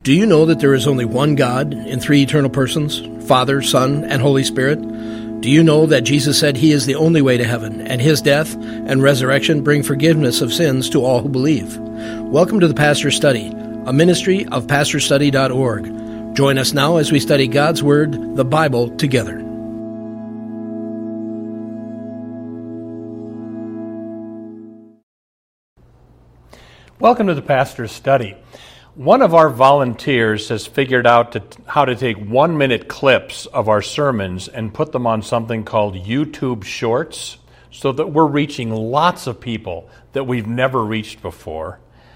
Do you know that there is only one God in three eternal persons, Father, Son, and Holy Spirit? Do you know that Jesus said He is the only way to heaven, and His death and resurrection bring forgiveness of sins to all who believe? Welcome to the Pastor's Study, a ministry of pastorstudy.org. Join us now as we study God's Word, the Bible, together. Welcome to the Pastor's Study. One of our volunteers has figured out how to take 1-minute clips of our sermons and put them on something called YouTube Shorts so that we're reaching lots of people that we've never reached before.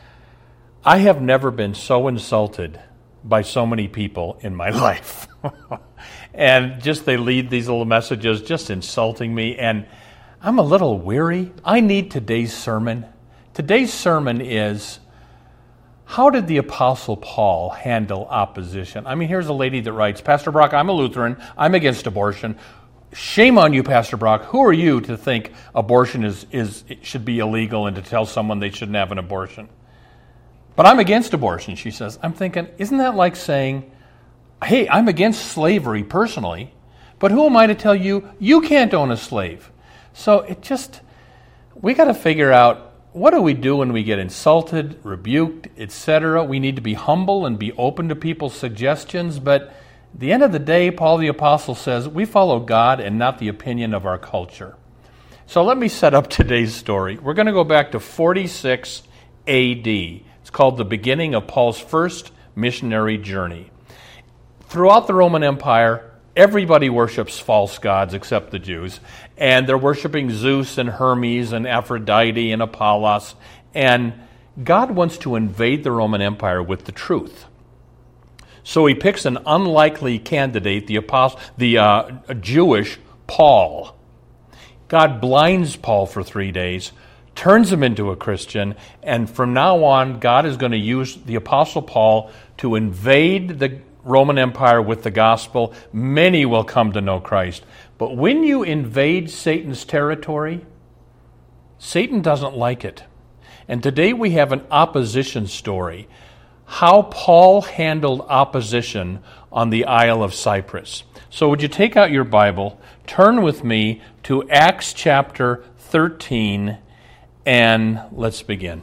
I have never been so insulted by so many people in my life. And just they lead these little messages just insulting me, and I'm a little weary. I need today's sermon. Today's sermon is, how did the Apostle Paul handle opposition? I mean, here's a lady that writes, Pastor Brock, I'm a Lutheran. I'm against abortion. Shame on you, Pastor Brock. Who are you to think abortion should be illegal and to tell someone they shouldn't have an abortion? But I'm against abortion, she says. I'm thinking, isn't that like saying, hey, I'm against slavery personally, but who am I to tell you you can't own a slave? So we got to figure out, what do we do when we get insulted, rebuked, etc.? We need to be humble and be open to people's suggestions, but at the end of the day, Paul the Apostle says, we follow God and not the opinion of our culture. So let me set up today's story. We're going to go back to 46 A.D. It's called the beginning of Paul's first missionary journey. Throughout the Roman Empire, everybody worships false gods except the Jews, and they're worshiping Zeus and Hermes and Aphrodite and Apollos, and God wants to invade the Roman Empire with the truth. So he picks an unlikely candidate, the Jewish Paul. God blinds Paul for 3 days, turns him into a Christian, and from now on, God is going to use the Apostle Paul to invade the Roman Empire with the gospel. Many will come to know Christ. But when you invade Satan's territory, Satan doesn't like it. And today we have an opposition story. How Paul handled opposition on the Isle of Cyprus. So would you take out your Bible, turn with me to Acts chapter 13, and let's begin.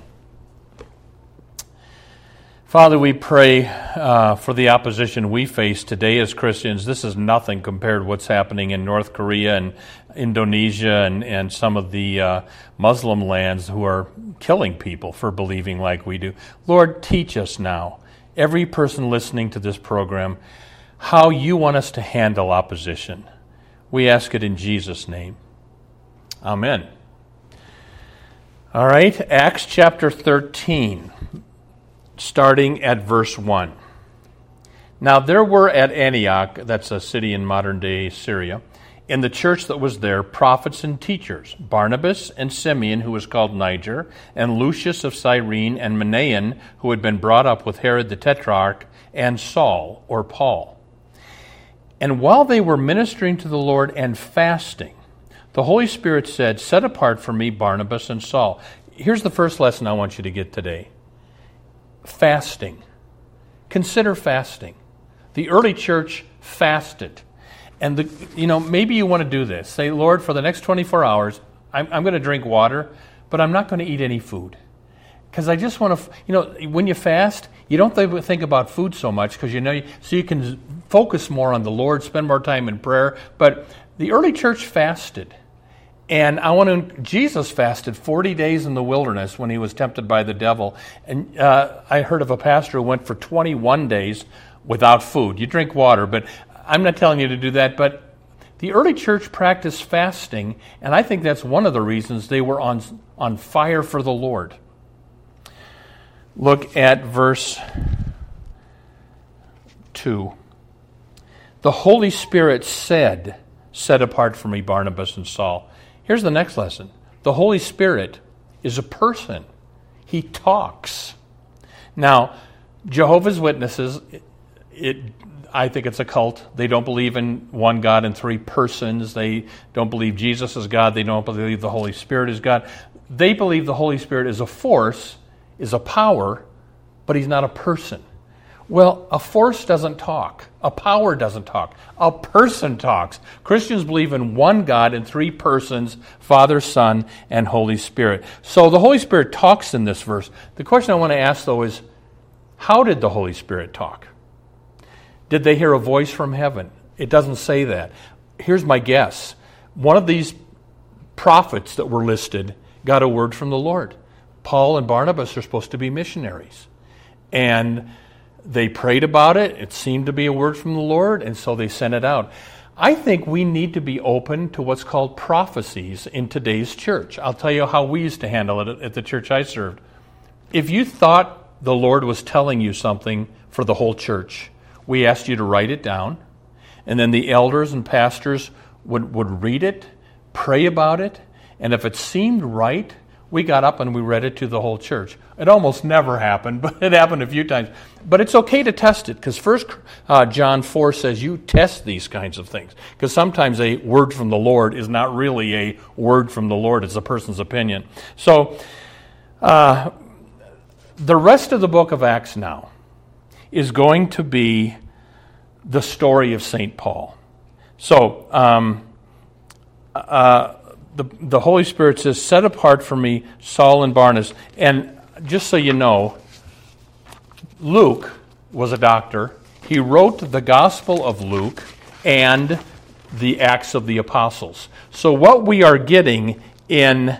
Father, we pray for the opposition we face today as Christians. This is nothing compared to what's happening in North Korea and Indonesia and some of the Muslim lands who are killing people for believing like we do. Lord, teach us now, every person listening to this program, how you want us to handle opposition. We ask it in Jesus' name. Amen. All right, Acts chapter 13. Starting at verse 1. Now there were at Antioch, that's a city in modern-day Syria, in the church that was there, prophets and teachers, Barnabas and Simeon, who was called Niger, and Lucius of Cyrene, and Manaen, who had been brought up with Herod the Tetrarch, and Saul, or Paul. And while they were ministering to the Lord and fasting, the Holy Spirit said, set apart for me Barnabas and Saul. Here's the first lesson I want you to get today. Fasting. Consider fasting. The early church fasted. And maybe you want to do this. Say, Lord, for the next 24 hours, I'm going to drink water, but I'm not going to eat any food. Because I just want to, when you fast, you don't think about food so much because so you can focus more on the Lord, spend more time in prayer. But the early church fasted. And Jesus fasted 40 days in the wilderness when he was tempted by the devil. And I heard of a pastor who went for 21 days without food. You drink water, but I'm not telling you to do that. But the early church practiced fasting, and I think that's one of the reasons they were on fire for the Lord. Look at verse 2. The Holy Spirit said, set apart for me Barnabas and Saul. Here's the next lesson. The Holy Spirit is a person. He talks. Now, Jehovah's Witnesses, I think it's a cult. They don't believe in one God in three persons. They don't believe Jesus is God. They don't believe the Holy Spirit is God. They believe the Holy Spirit is a force, is a power, but he's not a person. Well, a force doesn't talk. A power doesn't talk. A person talks. Christians believe in one God in three persons, Father, Son, and Holy Spirit. So the Holy Spirit talks in this verse. The question I want to ask, though, is how did the Holy Spirit talk? Did they hear a voice from heaven? It doesn't say that. Here's my guess. One of these prophets that were listed got a word from the Lord. Paul and Barnabas are supposed to be missionaries. And they prayed about it. It seemed to be a word from the Lord, and so they sent it out. I think we need to be open to what's called prophecies in today's church. I'll tell you how we used to handle it at the church I served. If you thought the Lord was telling you something for the whole church, we asked you to write it down, and then the elders and pastors would read it, pray about it, and if it seemed right, we got up and we read it to the whole church. It almost never happened, but it happened a few times. But it's okay to test it, because 1 John 4 says you test these kinds of things. Because sometimes a word from the Lord is not really a word from the Lord, it's a person's opinion. So the rest of the book of Acts now is going to be the story of St. Paul. So the Holy Spirit says, set apart for me Saul and Barnabas. And just so you know, Luke was a doctor. He wrote the Gospel of Luke and the Acts of the Apostles. So what we are getting in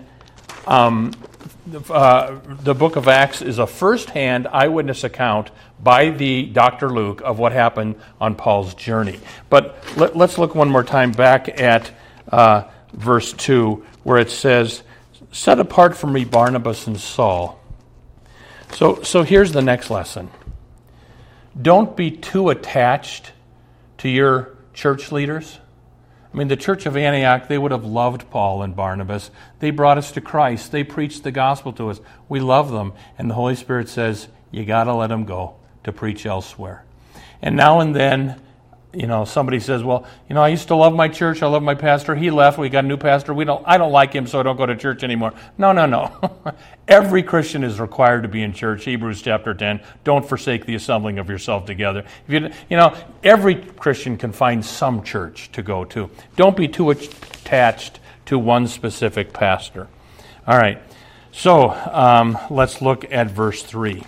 the book of Acts is a first-hand eyewitness account by the Dr. Luke of what happened on Paul's journey. But let's look one more time back at verse 2, where it says, set apart for me Barnabas and Saul. So here's the next lesson. Don't be too attached to your church leaders. I mean, the church of Antioch, they would have loved Paul and Barnabas. They brought us to Christ. They preached the gospel to us. We love them. And the Holy Spirit says, you got to let them go to preach elsewhere. And now and then, somebody says, well, I used to love my church. I love my pastor. He left. We got a new pastor. I don't like him, so I don't go to church anymore. No. Every Christian is required to be in church. Hebrews chapter 10. Don't forsake the assembling of yourself together. Every Christian can find some church to go to. Don't be too attached to one specific pastor. All right. So let's look at verse 3.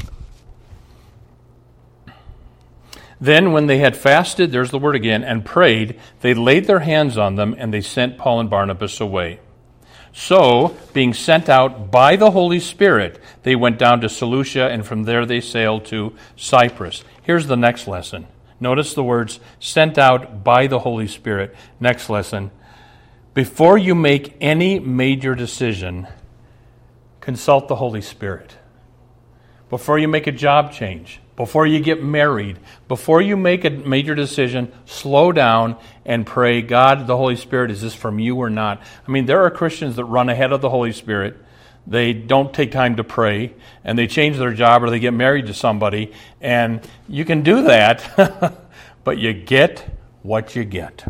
Then when they had fasted, there's the word again, and prayed, they laid their hands on them, and they sent Paul and Barnabas away. So, being sent out by the Holy Spirit, they went down to Seleucia, and from there they sailed to Cyprus. Here's the next lesson. Notice the words, sent out by the Holy Spirit. Next lesson. Before you make any major decision, consult the Holy Spirit. Before you make a job change, before you get married, before you make a major decision, slow down and pray, God, the Holy Spirit, is this from you or not? I mean, there are Christians that run ahead of the Holy Spirit. They don't take time to pray, and they change their job or they get married to somebody, and you can do that, but you get what you get.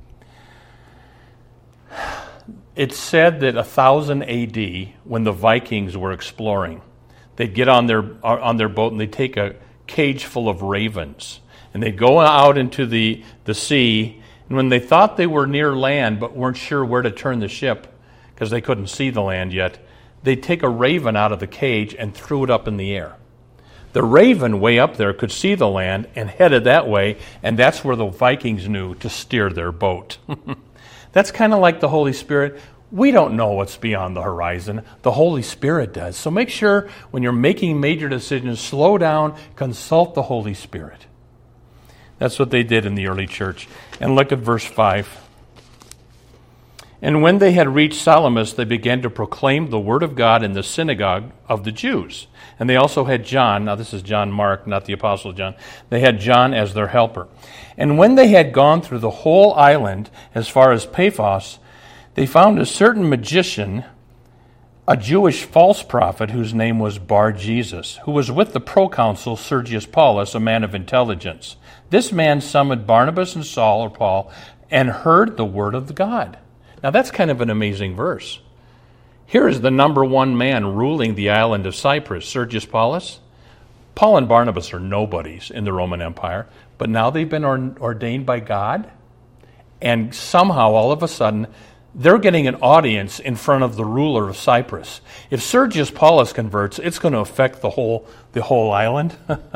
It's said that 1000 AD, when the Vikings were exploring, they'd get on their boat and they'd take a cage full of ravens. And they'd go out into the sea, and when they thought they were near land but weren't sure where to turn the ship because they couldn't see the land yet, they'd take a raven out of the cage and threw it up in the air. The raven way up there could see the land and headed that way, and that's where the Vikings knew to steer their boat. That's kind of like the Holy Spirit. We don't know what's beyond the horizon. The Holy Spirit does. So make sure when you're making major decisions, slow down, consult the Holy Spirit. That's what they did in the early church. And look at verse 5. And when they had reached Salamis, they began to proclaim the word of God in the synagogue of the Jews. And they also had John. Now this is John Mark, not the Apostle John. They had John as their helper. And when they had gone through the whole island as far as Paphos, they found a certain magician, a Jewish false prophet whose name was Bar-Jesus, who was with the proconsul Sergius Paulus, a man of intelligence. This man summoned Barnabas and Saul, or Paul, and heard the word of God. Now that's kind of an amazing verse. Here is the number one man ruling the island of Cyprus, Sergius Paulus. Paul and Barnabas are nobodies in the Roman Empire, but now they've been ordained by God, and somehow, all of a sudden, they're getting an audience in front of the ruler of Cyprus. If Sergius Paulus converts, it's going to affect the whole island.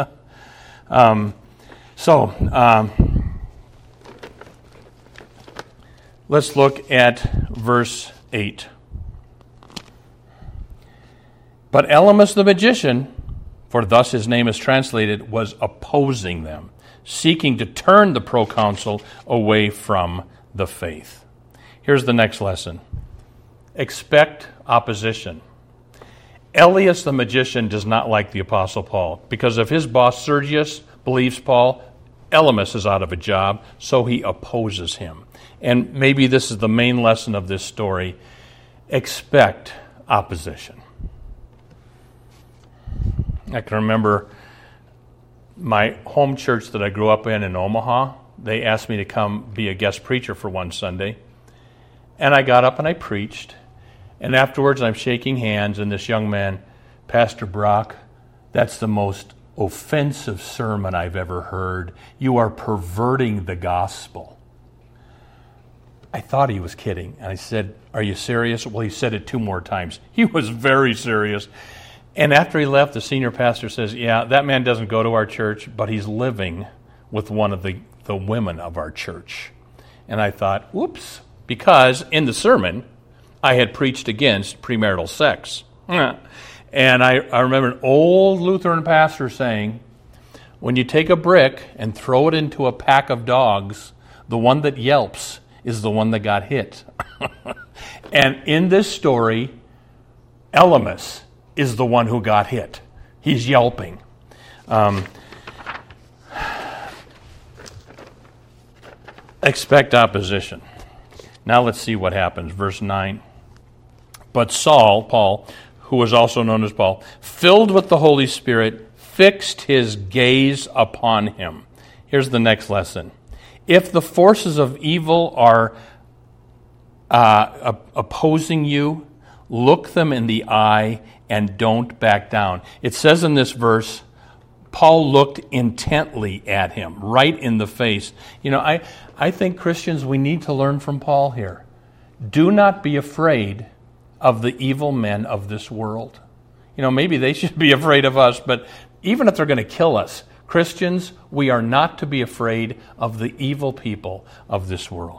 Let's look at verse 8. But Elymas the magician, for thus his name is translated, was opposing them, seeking to turn the proconsul away from the faith. Here's the next lesson. Expect opposition. Elymas the magician does not like the Apostle Paul. Because if his boss Sergius believes Paul, Elymas is out of a job, so he opposes him. And maybe this is the main lesson of this story. Expect opposition. I can remember my home church that I grew up in Omaha. They asked me to come be a guest preacher for one Sunday. And I got up and I preached. And afterwards I'm shaking hands, and this young man, Pastor Brock, that's the most offensive sermon I've ever heard. You are perverting the gospel. I thought he was kidding. And I said, are you serious? Well, he said it 2 more times. He was very serious. And after he left, the senior pastor says, yeah, that man doesn't go to our church, but he's living with one of the women of our church. And I thought, whoops, because in the sermon, I had preached against premarital sex. And I remember an old Lutheran pastor saying, when you take a brick and throw it into a pack of dogs, the one that yelps is the one that got hit. And in this story, Elymas is the one who got hit. He's yelping. Expect opposition. Now let's see what happens. Verse 9. But Saul, Paul, who was also known as Paul, filled with the Holy Spirit, fixed his gaze upon him. Here's the next lesson. If the forces of evil are opposing you, look them in the eye and don't back down. It says in this verse, Paul looked intently at him, right in the face. You know, I think Christians, we need to learn from Paul here. Do not be afraid of the evil men of this world. You know, maybe they should be afraid of us, but even if they're going to kill us, Christians, we are not to be afraid of the evil people of this world.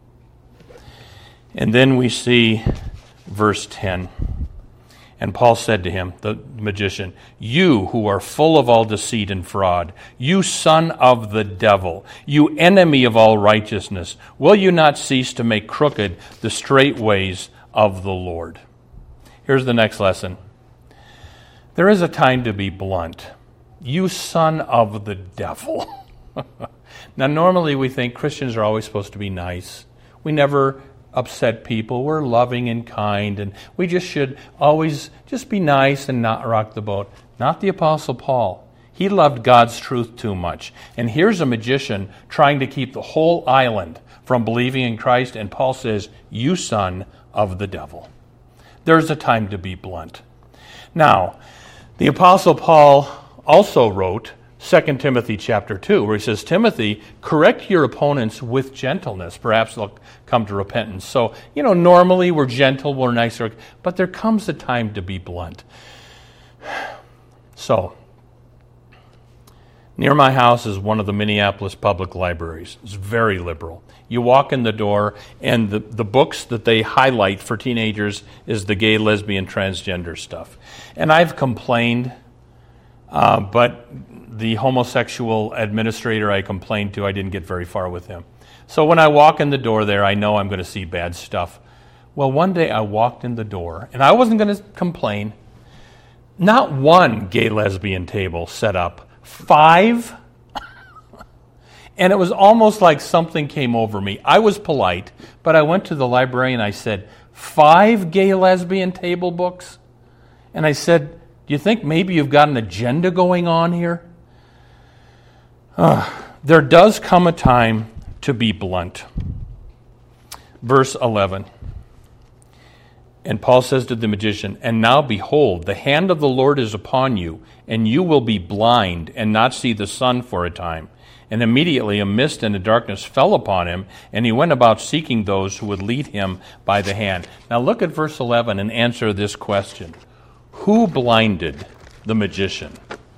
And then we see verse 10. And Paul said to him, the magician, you who are full of all deceit and fraud, you son of the devil, you enemy of all righteousness, will you not cease to make crooked the straight ways of the Lord? Here's the next lesson. There is a time to be blunt. You son of the devil. Now, normally we think Christians are always supposed to be nice. We never upset people. We're loving and kind, and we just should always just be nice and not rock the boat. Not the Apostle Paul. He loved God's truth too much. And here's a magician trying to keep the whole island from believing in Christ, and Paul says, you son of the devil. There's a time to be blunt. Now, the Apostle Paul also wrote 2 Timothy chapter 2, where he says, Timothy, correct your opponents with gentleness. Perhaps they'll come to repentance. So, you know, normally we're gentle, we're nice, but there comes a time to be blunt. So, near my house is one of the Minneapolis public libraries. It's very liberal. You walk in the door, and the books that they highlight for teenagers is the gay, lesbian, transgender stuff. And I've complained, but the homosexual administrator I complained to, I didn't get very far with him. So when I walk in the door there, I know I'm going to see bad stuff. Well, one day I walked in the door, and I wasn't going to complain. Not one gay, lesbian table set up. 5. And it was almost like something came over me. I was polite, but I went to the librarian and I said, 5 gay, lesbian table books? And I said, do you think maybe you've got an agenda going on here? There does come a time to be blunt. Verse 11. And Paul says to the magician, "And now behold, the hand of the Lord is upon you, and you will be blind and not see the sun for a time." And immediately a mist and a darkness fell upon him, and he went about seeking those who would lead him by the hand. Now look at verse 11 and answer this question. Who blinded the magician?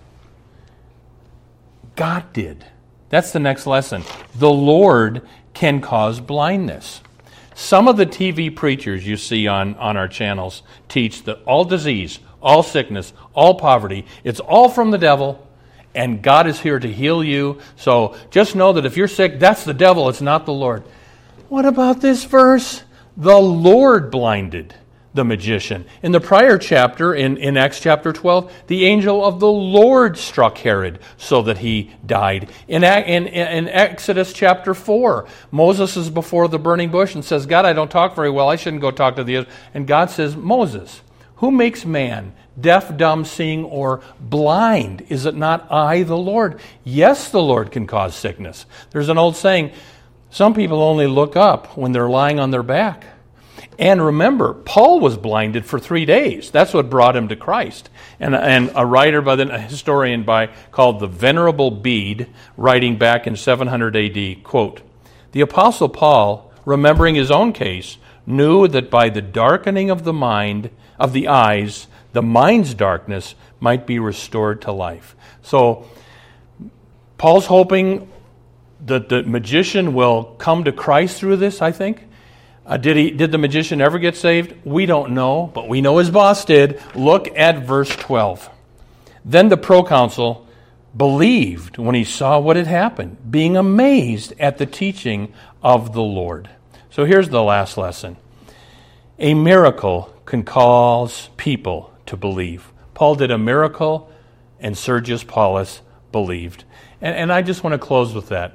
God did. That's the next lesson. The Lord can cause blindness. Some of the TV preachers you see on our channels teach that all disease, all sickness, all poverty, it's all from the devil, and God is here to heal you. So just know that if you're sick, that's the devil, it's not the Lord. What about this verse? The Lord blinded the magician. In the prior chapter, in Acts chapter 12, the angel of the Lord struck Herod so that he died. In Exodus chapter 4, Moses is before the burning bush and says, "God, I don't talk very well. I shouldn't go talk to the Israelites." And God says, "Moses, who makes man deaf, dumb, seeing, or blind? Is it not I, the Lord?" Yes, the Lord can cause sickness. There's an old saying, some people only look up when they're lying on their back. And remember, Paul was blinded for 3 days. That's what brought him to Christ. And a historian called the Venerable Bede, writing back in 700 AD, quote, "The Apostle Paul, remembering his own case, knew that by the darkening of the eyes, the mind's darkness might be restored to life." So Paul's hoping that the magician will come to Christ through this, I think. Did the magician ever get saved? We don't know, but we know his boss did. Look at verse 12. "Then the proconsul believed when he saw what had happened, being amazed at the teaching of the Lord." So here's the last lesson. A miracle can cause people to believe. Paul did a miracle, and Sergius Paulus believed. And I just want to close with that.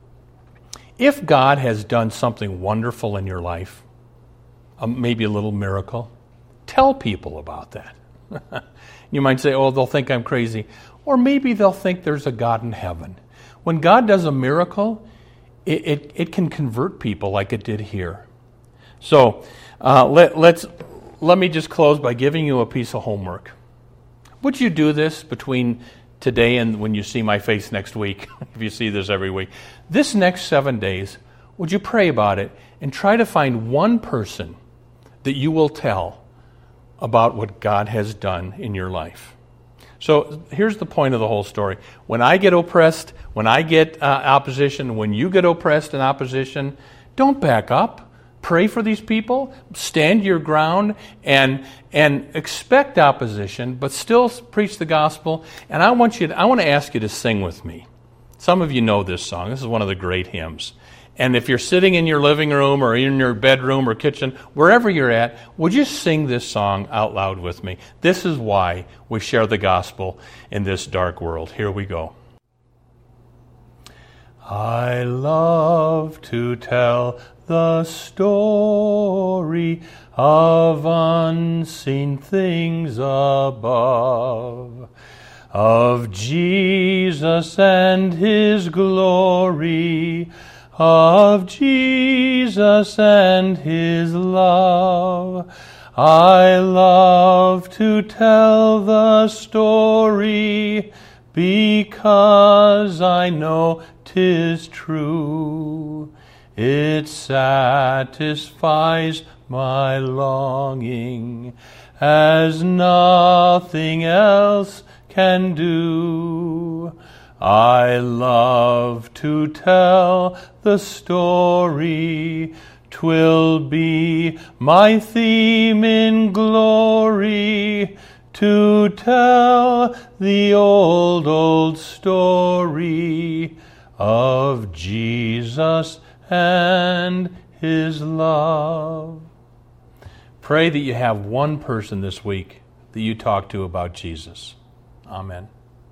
If God has done something wonderful in your life, maybe a little miracle, tell people about that. You might say, "Oh, they'll think I'm crazy." Or maybe they'll think there's a God in heaven. When God does a miracle, it can convert people like it did here. So let me just close by giving you a piece of homework. Would you do this between today and when you see my face next week, if you see this every week? This next 7 days, would you pray about it and try to find one person that you will tell about what God has done in your life? So here's the point of the whole story. When I get oppressed, when I get opposition, when you get oppressed and opposition, don't back up. Pray for these people, stand your ground, and expect opposition, but still preach the gospel. And I want to ask you to sing with me. Some of you know this song. This is one of the great hymns. And if you're sitting in your living room or in your bedroom or kitchen, wherever you're at, would you sing this song out loud with me? This is why we share the gospel in this dark world. Here we go. I love to tell the story of unseen things above, of Jesus and His glory, of Jesus and His love. I love to tell the story because I know 'tis true. It satisfies my longing as nothing else can do. I love to tell the story. 'Twill be my theme in glory to tell the old story of Jesus and His love. Pray that you have one person this week that you talk to about Jesus. Amen.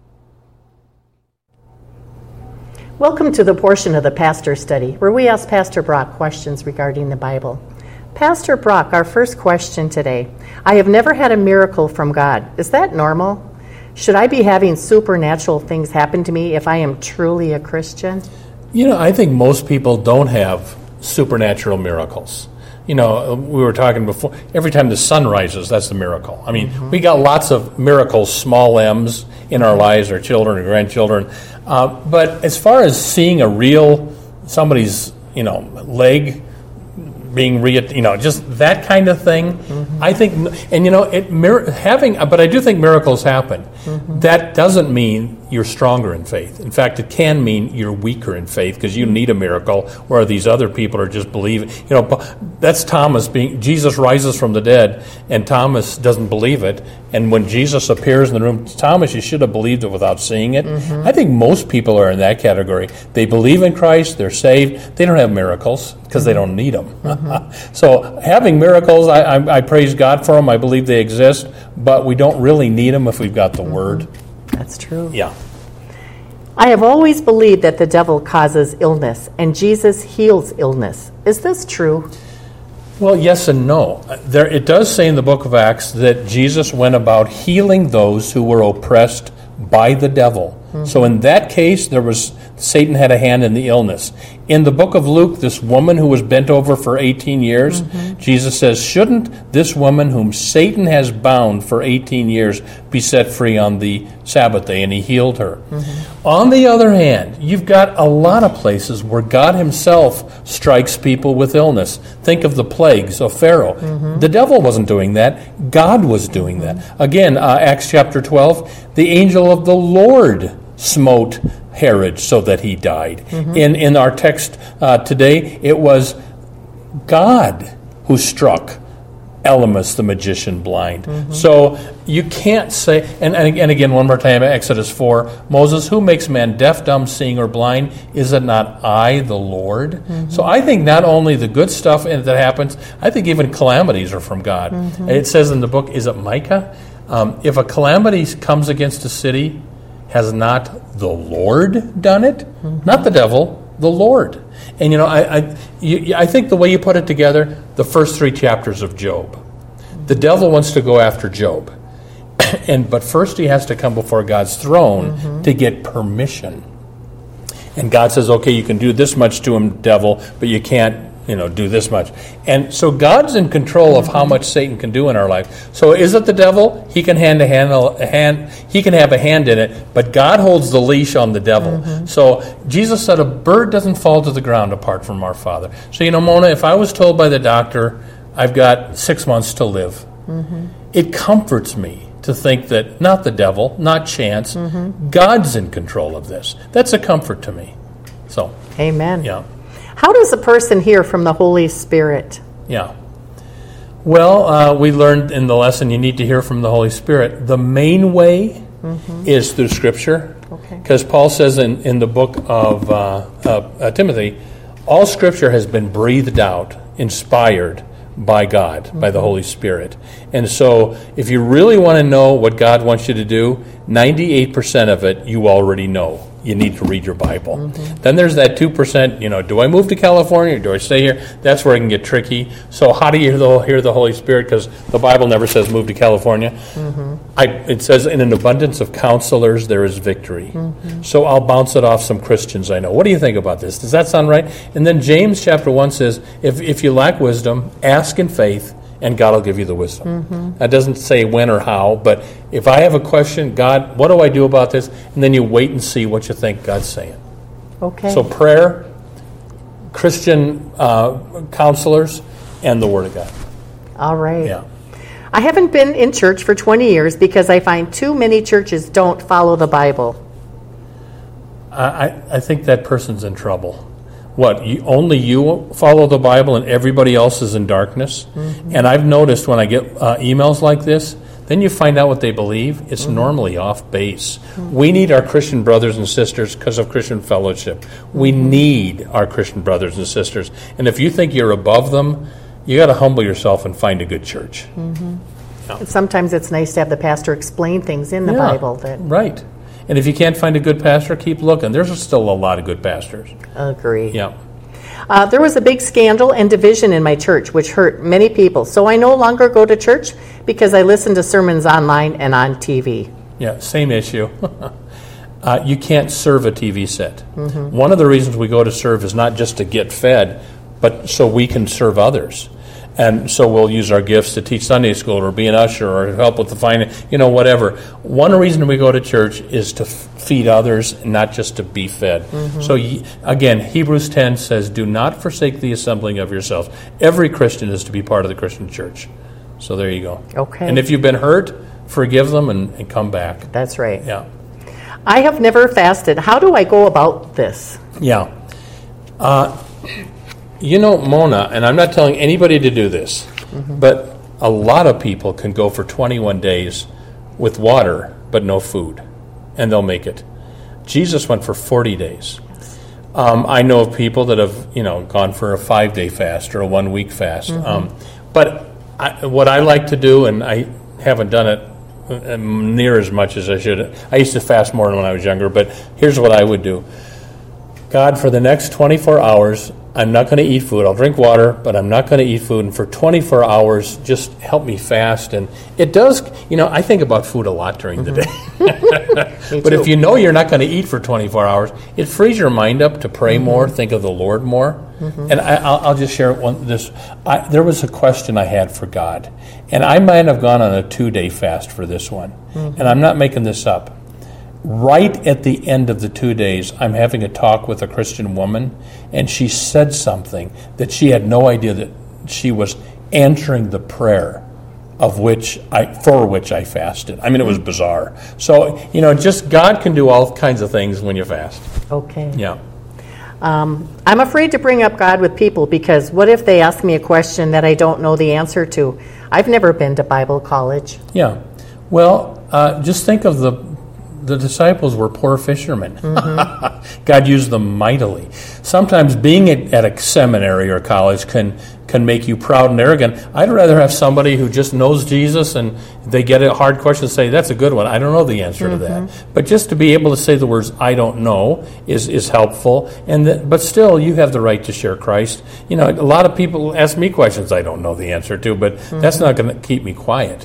Welcome to the portion of the Pastor Study where we ask Pastor Brock questions regarding the Bible. Pastor Brock, our first question today. I have never had a miracle from God. Is that normal? Should I be having supernatural things happen to me if I am truly a Christian? I think most people don't have supernatural miracles. we were talking before, every time the sun rises, that's a miracle. I mean, we got lots of miracles, small m's, in our lives, our children and grandchildren. But as far as seeing somebody's, leg being just that kind of thing, I think, and but I do think miracles happen. That doesn't mean you're stronger in faith. In fact, it can mean you're weaker in faith because you need a miracle, where these other people are just believing. That's Thomas Jesus rises from the dead, and Thomas doesn't believe it. And when Jesus appears in the room, Thomas, you should have believed it without seeing it. I think most people are in that category. They believe in Christ, they're saved, they don't have miracles because they don't need them. So having miracles, I praise God for them. I believe they exist, but we don't really need them if we've got the Word. That's true. Yeah. I have always believed that the devil causes illness, and Jesus heals illness. Is this true? Well, yes and no. It does say in the book of Acts that Jesus went about healing those who were oppressed by the devil. So in that case, Satan had a hand in the illness. In the book of Luke, this woman who was bent over for 18 years, Jesus says, shouldn't this woman whom Satan has bound for 18 years be set free on the Sabbath day? And he healed her. On the other hand, you've got a lot of places where God himself strikes people with illness. Think of the plagues of Pharaoh. The devil wasn't doing that. God was doing that. Again, Acts chapter 12, the angel of the Lord smote Herod so that he died. In our text today, it was God who struck Elymas the magician blind. So you can't say, and again, one more time, Exodus 4, Moses, who makes man deaf, dumb, seeing, or blind? Is it not I, the Lord? So I think not only the good stuff that happens, I think even calamities are from God. It says in the book, is it Micah? If a calamity comes against a city, has not the Lord done it? Not the devil, the Lord. And I think the way you put it together, the first 3 chapters of Job. The devil wants to go after Job. But first he has to come before God's throne to get permission. And God says, okay, you can do this much to him, devil, but you can't do this much. And so God's in control of how much Satan can do in our life. So is it the devil? He can have a hand in it, but God holds the leash on the devil. So Jesus said a bird doesn't fall to the ground apart from our Father. So Mona, if I was told by the doctor I've got 6 months to live, it comforts me to think that not the devil, not chance, God's in control of this. That's a comfort to me. So, amen. Yeah. How does a person hear from the Holy Spirit? Yeah. Well, we learned in the lesson you need to hear from the Holy Spirit. The main way is through Scripture. Because Paul says in the book of Timothy, all Scripture has been breathed out, inspired by God, by the Holy Spirit. And so if you really want to know what God wants you to do, 98% of it you already know. You need to read your Bible. Then there's that 2%, do I move to California or do I stay here? That's where it can get tricky. So how do you hear the Holy Spirit? Because the Bible never says move to California. It says in an abundance of counselors there is victory. So I'll bounce it off some Christians I know. What do you think about this? Does that sound right? And then James chapter 1 says, if you lack wisdom, ask in faith, and God will give you the wisdom. That doesn't say when or how, but if I have a question, God, what do I do about this? And then you wait and see what you think God's saying. Okay. So prayer, Christian counselors, and the Word of God. All right. Yeah. I haven't been in church for 20 years because I find too many churches don't follow the Bible. I think that person's in trouble. What, only you follow the Bible and everybody else is in darkness? And I've noticed when I get emails like this, then you find out what they believe. It's normally off base. We need our Christian brothers and sisters because of Christian fellowship. We need our Christian brothers and sisters. And if you think you're above them, you got to humble yourself and find a good church. Yeah. Sometimes it's nice to have the pastor explain things in the Bible. Right. And if you can't find a good pastor, keep looking. There's still a lot of good pastors. Agree. Yeah. There was a big scandal and division in my church, which hurt many people. So I no longer go to church because I listen to sermons online and on TV. Yeah, same issue. You can't serve a TV set. One of the reasons we go to serve is not just to get fed, but so we can serve others. And so we'll use our gifts to teach Sunday school or be an usher or help with the finance, whatever. One reason we go to church is to feed others, not just to be fed. Mm-hmm. So again, Hebrews 10 says, do not forsake the assembling of yourselves. Every Christian is to be part of the Christian church. So there you go. Okay. And if you've been hurt, forgive them and come back. That's right. Yeah. I have never fasted. How do I go about this? Yeah. Mona, and I'm not telling anybody to do this, but a lot of people can go for 21 days with water but no food, and they'll make it. Jesus went for 40 days. I know of people that have, gone for a 5-day fast or a 1-week fast. But what I like to do, and I haven't done it near as much as I should. I used to fast more when I was younger, but here's what I would do. God, for the next 24 hours, I'm not going to eat food. I'll drink water, but I'm not going to eat food. And for 24 hours, just help me fast. And it does, I think about food a lot during the day. But if you know you're not going to eat for 24 hours, it frees your mind up to pray more, think of the Lord more. And I'll just share this. There was a question I had for God. And I might have gone on a 2-day fast for this one. And I'm not making this up. Right at the end of the 2 days, I'm having a talk with a Christian woman, and she said something that she had no idea that she was answering the prayer for which I fasted. I mean, it was bizarre. So, just God can do all kinds of things when you fast. Okay. Yeah. I'm afraid to bring up God with people because what if they ask me a question that I don't know the answer to? I've never been to Bible college. Yeah. Well, just think of the disciples were poor fishermen. God used them mightily. Sometimes being at a seminary or college can make you proud and arrogant. I'd rather have somebody who just knows Jesus and they get a hard question and say, that's a good one. I don't know the answer to that. But just to be able to say the words, I don't know, is helpful. But still, you have the right to share Christ. A lot of people ask me questions I don't know the answer to, but that's not going to keep me quiet,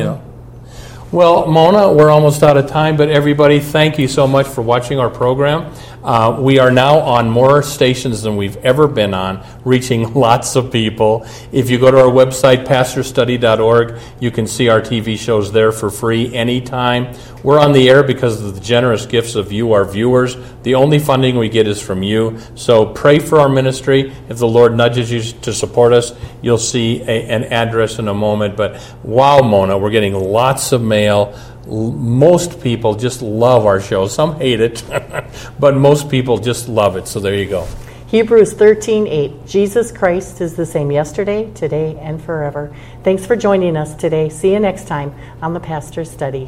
Well, Mona, we're almost out of time, but everybody, thank you so much for watching our program. We are now on more stations than we've ever been on, reaching lots of people. If you go to our website, pastorstudy.org, you can see our TV shows there for free anytime. We're on the air because of the generous gifts of you, our viewers. The only funding we get is from you. So pray for our ministry. If the Lord nudges you to support us, you'll see an address in a moment. But wow, Mona, we're getting lots of mail. Most people just love our show. Some hate it, but most people just love it. So there you go. Hebrews 13:8. Jesus Christ is the same yesterday, today, and forever. Thanks for joining us today. See you next time on The Pastor's Study.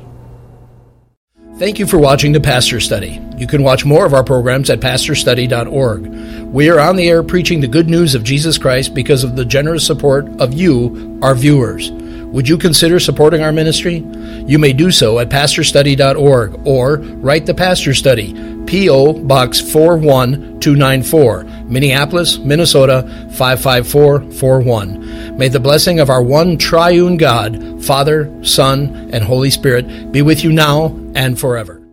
Thank you for watching The Pastor Study. You can watch more of our programs at pastorstudy.org. We are on the air preaching the good news of Jesus Christ because of the generous support of you, our viewers. Would you consider supporting our ministry? You may do so at pastorstudy.org or write The Pastor Study, P.O. Box 41294, Minneapolis, Minnesota 55441. May the blessing of our one triune God, Father, Son, and Holy Spirit be with you now and forever.